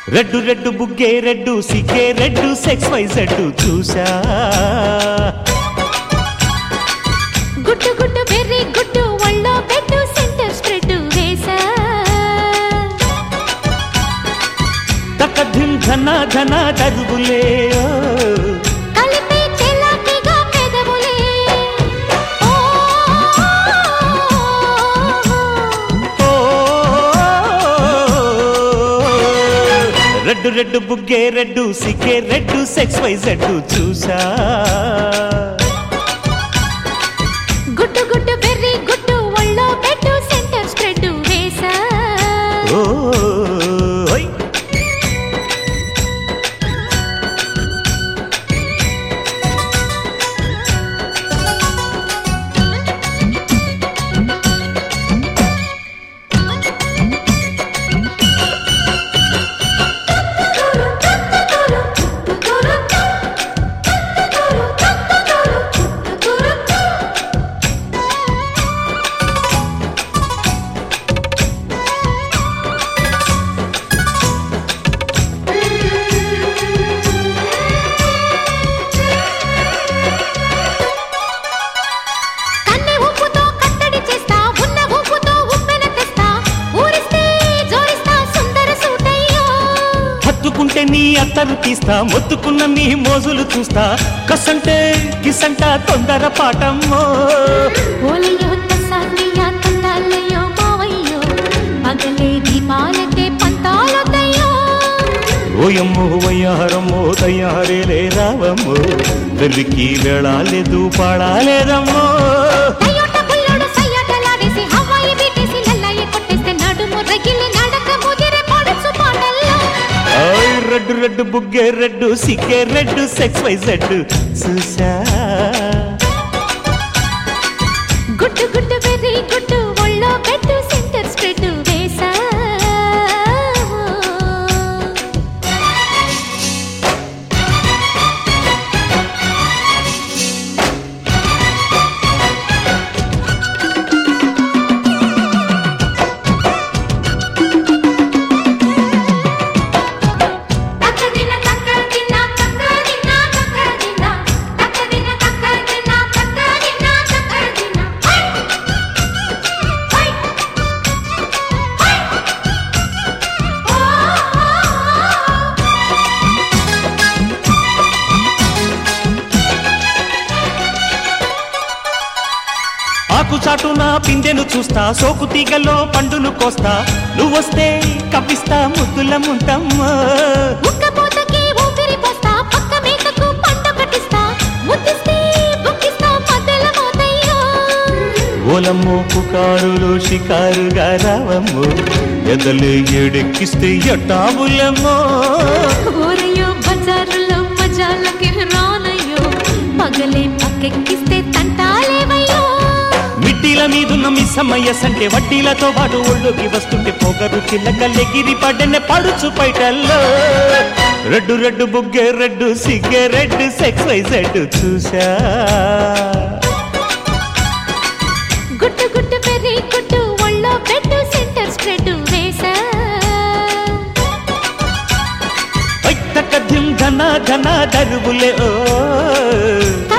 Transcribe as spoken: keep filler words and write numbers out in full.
red red బుగ్గే red సిగ్గే red sex Y Z చూసా గుట్టు గుట్టు వెర్రి గుట్టు ఒళ్ళో పెట్టు సెంటర్ స్ప్రెడ్ వేసా తకధిం ధన ధన దరువులే కలిపే చెలాకిగా పెదవులే రెడ్డు రెడ్డు బుగ్గే రెడ్డు సిగ్గే రెడ్డు సెక్స్ వై జెడ్డు చూసా గుట్టు గుట్టు వెర్రి గుట్టు ఒళ్ళో పెట్టు సెంటర్ స్ప్రెడ్ వేసా ఓయ్ హత్తుకుంటే నీ అత్తరు తీస్తా మొత్తుకున్న నీ మోజులు చూస్తా కసంటే కిసంట తొందర పాటమ్మో ఓలయ్యో తసానియా తందాలయ్యో మావయ్యో పగలే దీపాలకే పంతాలొద్దయ్యో ఓయమ్మో వయ్యారమ్మో తయారేలే రావమ్మో వెలికి వేళాలేదు పాడాలేదమ్మో అయ్యోట పుల్లోడు సయ్యాటలాడేసి హవాయి బీటేసి లల్లయ్య కొట్టేస్తే నడుము రగిలి నడక ముదిరే పడుచు పాటల్లో రెడ్డు రెడ్డు బుగ్గే రెడ్డు సిగ్గే రెడ్డు సెక్స్ వై జెడ్డు చూసా గుట్టు గుట్టు వెర్రి గుట్టు ఒళ్ళో పెట్టు సెంటర్ స్ప్రెడ్ వేసా ఆకు చాటున పిందెను చూస్తా సోకు తీగలో పండును కోస్తా నువ్వొస్తే కప్పిస్తా ముద్దుల ముంటమ్మా ముక్కపోతకి ఊపిరి పోస్తా పక్క మేకకు పంట కట్టిస్తా ముద్దిస్తే బుక్కిస్తా మధ్యల మోతయ్యో ఓలమ్మో పుకారులో షికారుగా రావమ్మో ఎదలు ఎడెక్కిస్తే ఎట్టాబులమ్మో ఓరయ్యో బజారులో మజాలకి రానయ్యో పగలే పక్కెక్కిస్తే తంటాలేవయ్యో మిట్టిల మీదున్న మిస్సమ్మయ్య సంటే వడ్డీలతో పాటు ఒళ్ళోకి వస్తుంటే పొగరు చిల్లకల్లెగిరి పడ్డనే పడుచు పైటల్లో రెడ్డు రెడ్డు బుగ్గే రెడ్డు సిగ్గే రెడ్డు సెక్స్ వై జెడ్డు చూసా గుట్టు గుట్టు పెర్రి గుట్టు ఒళ్ళో పెట్టు సెంటర్ స్ప్రెడ్ వేసా తకధిం ధన ధన దరువులే ఓ